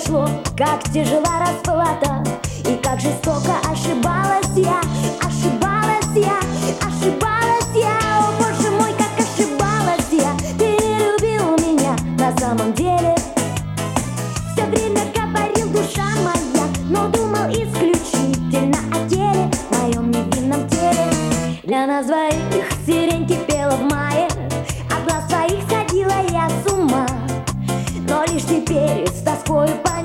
прошло, как тяжела расплата, и как жестоко ошибалась я, ошибалась я, ошибалась я. О, боже мой, как ошибалась я. Ты не любил меня на самом деле. Все время говорил, душа моя, но думал исключительно о теле, моем невинном теле. Для нас двоих сирень кипела в мае, от глаз твоих сходила я с ума. Но лишь теперь с тоскою